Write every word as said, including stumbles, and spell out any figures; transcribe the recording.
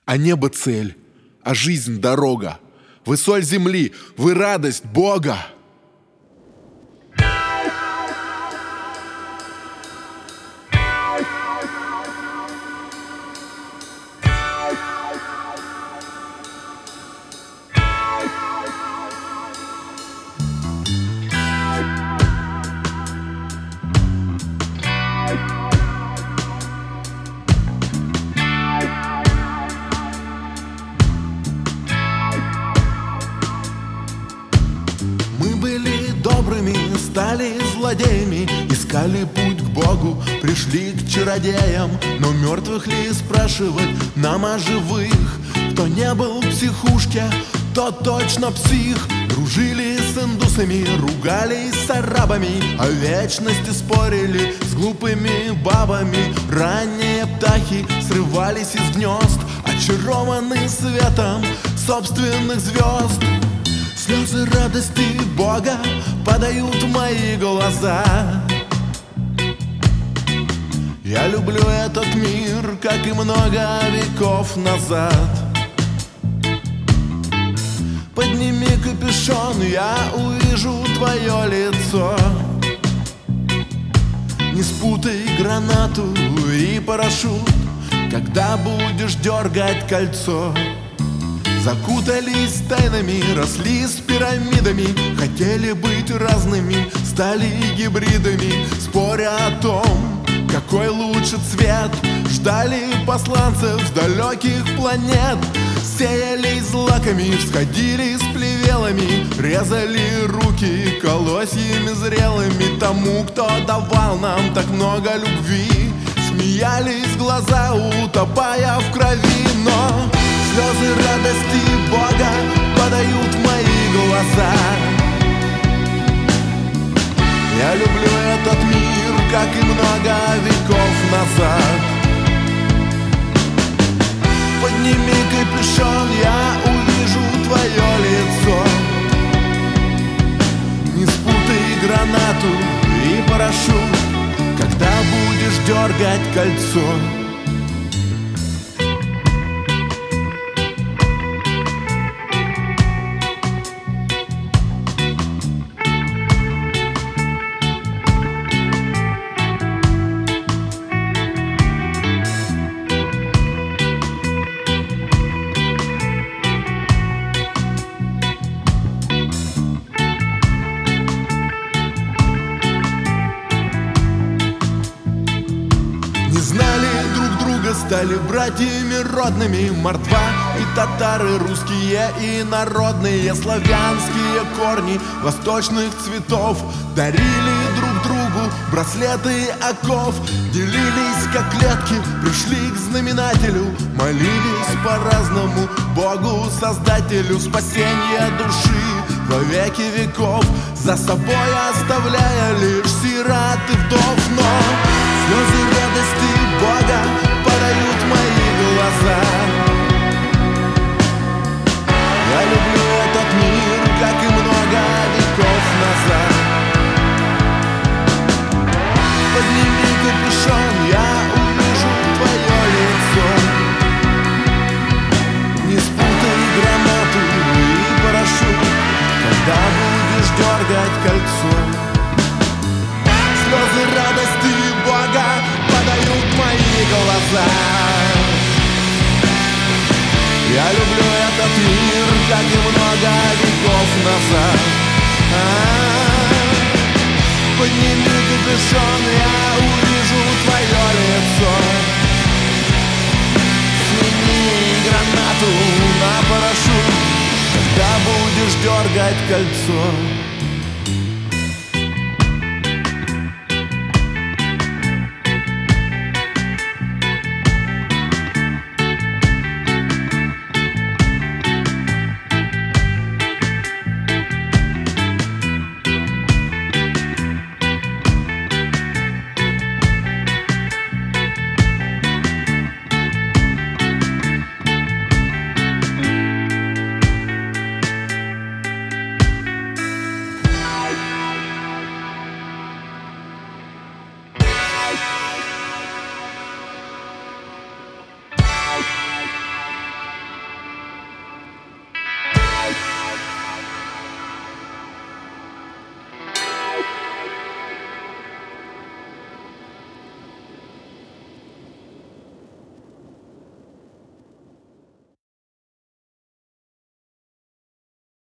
А небо цель, а жизнь дорога. Вы соль земли, вы радость Бога. Добрыми стали злодеями, искали путь к Богу, пришли к чародеям. Но мертвых ли спрашивать нам о живых? Кто не был в психушке, тот точно псих. Дружили с индусами, ругались с арабами, о вечности спорили с глупыми бабами. Ранние птахи срывались из гнезд, очарованы светом собственных звезд. Слезы радости Бога падают в мои глаза. Я люблю этот мир, как и много веков назад. Подними капюшон, я увижу твое лицо. Не спутай гранату и парашют, когда будешь дергать кольцо. Закутались тайнами, росли с пирамидами, хотели быть разными, стали гибридами. Споря о том, какой лучше цвет, ждали посланцев с далеких планет. Сеялись злаками, всходили с плевелами, резали руки колосьями зрелыми тому, кто давал нам так много любви. Смеялись глаза, утопая в крови, но слезы радости Бога падают в мои глаза. Я люблю этот мир, как и много веков назад. Подними капюшон, я увижу твое лицо. Не спутай гранату и парашют, когда будешь дергать кольцо. Знали друг друга, стали братьями родными. Мордва и татары, русские и народные, славянские корни восточных цветов. Дарили друг другу браслеты оков, делились как клетки, пришли к знаменателю. Молились по-разному Богу Создателю, спасение души во веки веков, за собой оставляя лишь сирот и вдов. Но слезы радости Бога падают в мои глаза. Я люблю этот мир, как и много веков назад. Подними капюшон, я увижу твое лицо. Не спутай гранату и парашют, когда будешь дергать кольцо. Слезы радости Бога падают в мои глаза. Я люблю этот мир, как и много веков назад. А-а-а. Подними капюшон, я увижу твое лицо. Смени гранату на парашют, когда будешь дергать кольцо.